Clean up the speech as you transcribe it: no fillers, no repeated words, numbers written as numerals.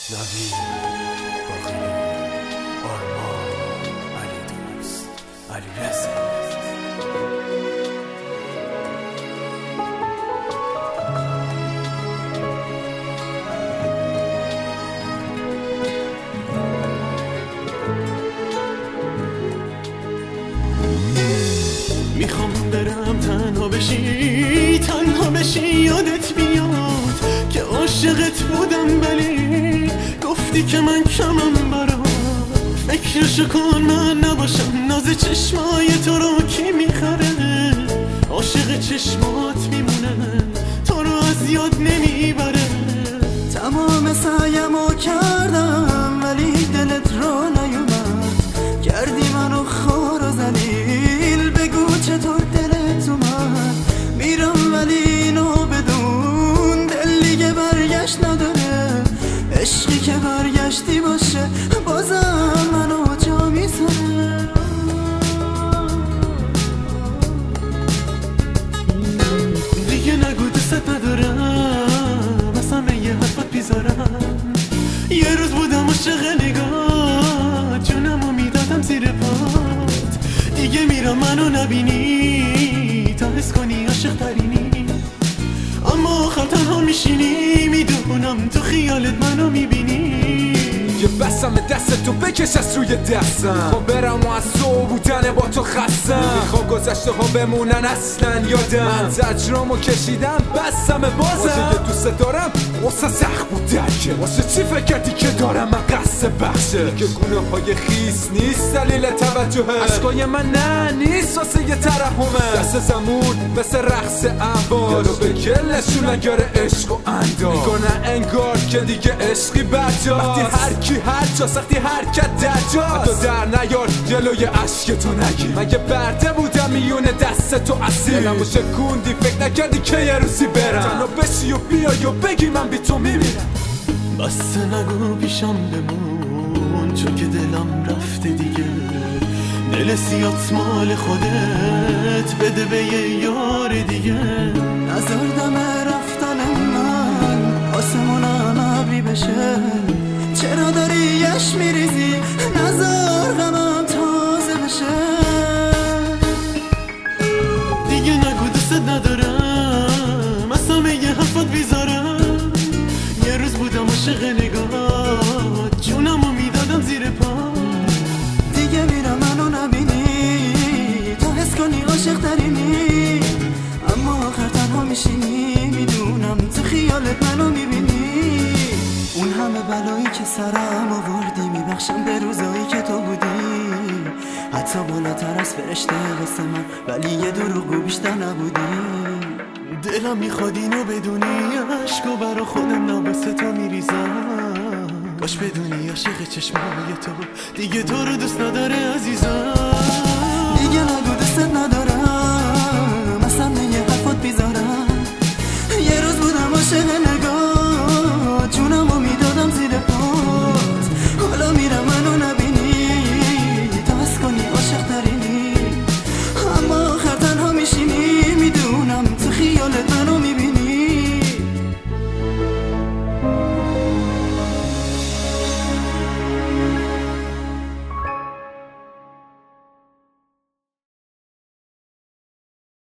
نوید باقری، آرمان، علی دوست، علی رزا. میخوام برم تنها بشی یادت بیاد که عاشقت بودم، ولی گفتی که من کمم برات. فکرشو کن من نباشم، ناز چشمای تو رو کی میخره؟ عاشق چشمات میمونه، تو رو از یاد نمیبره. تمام سعیمو کردم ولی دلت رو نیومد، کردی منو خار و ذلیل. بگو چطور دلت اومد؟ میرم ولی اینو بدون، دل دیگه برگشت نداره. عشقی که برگشتی باشه بازم منو جا میذاره. دیگه نگو دوست ندارم، مثلا یه حرفت بیزارم. یه روز بودم عاشق نگاه، جونمو میدادم زیر پات. دیگه میرم منو نبینی، تا حس کنی عاشق ترینی. اما آخر تنها میشینی، میدونم تو خیالت منو میبینی. یه بسم دست تو بکش از روی دستم، میخوام برم و از تو بودن با تو خستم. میخوام گذشته ها بمونن اصلا یادم، من زجرامو کشیدم بسم بازم. واسه یه دوست دارم واسه سخت بود درکه، واسه چی فکر کردی که دارم من قصد بخشه؟ که گونه های خیس نیست دلیل توجهه، عشقای من نه نیست واسه یه ترحمه. دست زمون مثل رقص انبار، یارو به گلشون نگاره عشق و اندار. میکنن انگار که دیگه عشقی بجاست، وقتی هر کی هر جا سختی حرکت در جاست. حتی در نیار جلوی عشق تو نگی، مگه برده بودم میون دست تو اسیر. دلمو شکوندی فکر نکردی که یه روزی برم، تنها بشی و بیای و بگی من بی تو میمیرم. بس نگو پیشم بمون، چون که دلم رفته دیگه. دل سیات مال خودت بده به یه یار دیگه. نظر دم رفتن من آسمونم ابری بشه، چرا داری یش میریزی؟ نظر غمم تازه بشه. دیگه نگو دوست ندارم، از همه یه حرفات بیزارم. یه روز بودم عاشق نگاه، جونمو میدادم زیر پا. دیگه میرم منو نبینی، تا حس کنی عاشق ترینی. اما آخر تنها میشینی، میدونم تو خیالت منو میبینی. اون همه بلایی که سرم آوردی میبخشم به روزایی که تو بودی. حتی بالاتر از فرشته واسه من، ولی یه دروغگو بیشتر نبودی. دلم میخواد اینو بدونی، عشقو برا خودم نباسه تو میریزم. باش بدونی عاشق چشمای تو دیگه تو رو دوست نداره عزیزم. دیگه نگو دوست نداره